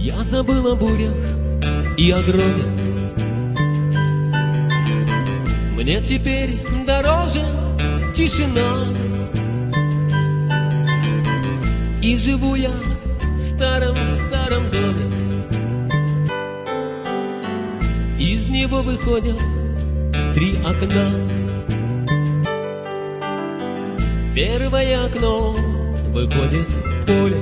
Я забыл о бурях и о громе. Мне теперь дороже тишина. И живу я в старом-старом доме. Из него выходят 3 окна. Первое окно выходит в поле.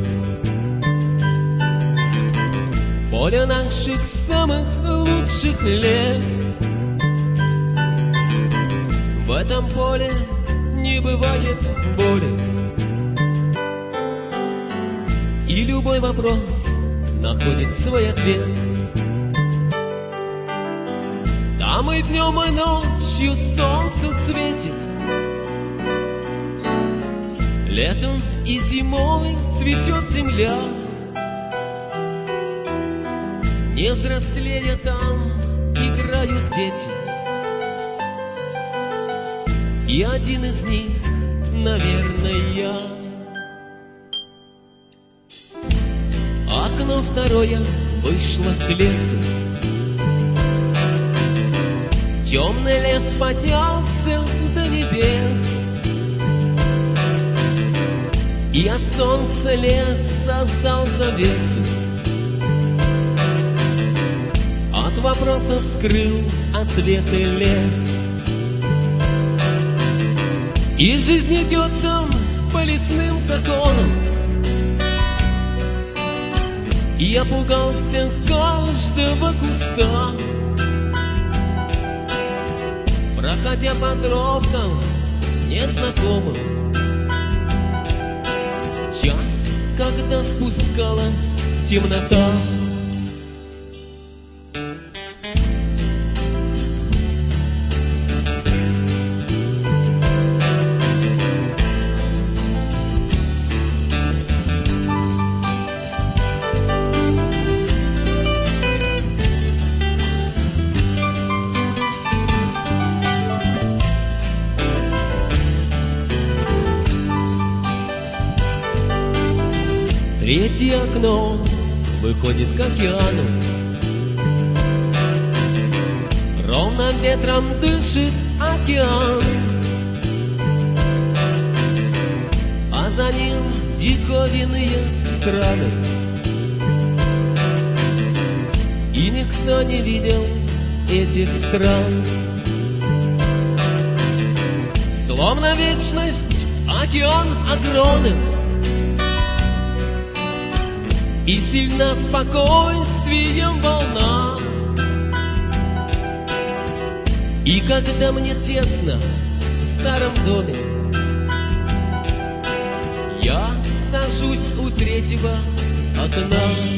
Поле наших самых лучших лет. В этом поле не бывает боли. И любой вопрос находит свой ответ. Там и днем, и ночью солнце светит. Летом и зимой цветет земля. Не взрослея там играют дети. И один из них, наверное, я. Окно второе вышло к лесу. Темный лес поднялся до небес. И от солнца лес создал завесу. От вопросов скрыл ответы лес. И жизнь идет там по лесным законам. И я пугался каждого куста, проходя по тропкам незнакомым. Час, когда спускалась темнота. Третье окно выходит к океану. Ровно ветром дышит океан, а за ним диковинные страны. И никто не видел этих стран. Словно вечность океан огромен. И сильно спокойствием волна. И когда мне тесно в старом доме, я сажусь у третьего окна.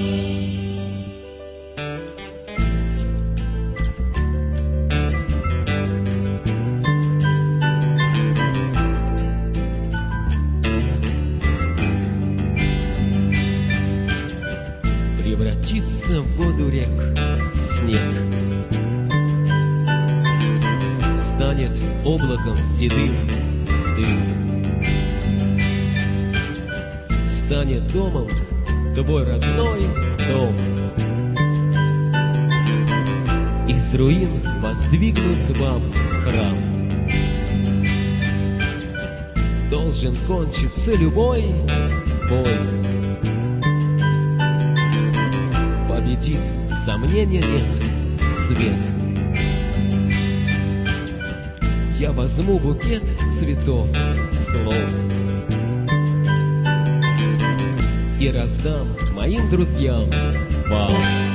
Превратится в воду рек снег, станет облаком седым дым, станет домом твой родной дом. Из руин воздвигнут вам храм. Должен кончиться любой бой. Победит, сомнения нет, свет. Я возьму букет цветов, слов и раздам моим друзьям вам.